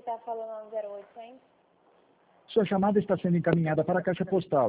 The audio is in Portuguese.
está falando no 0800? Sua chamada está sendo encaminhada para a caixa postal.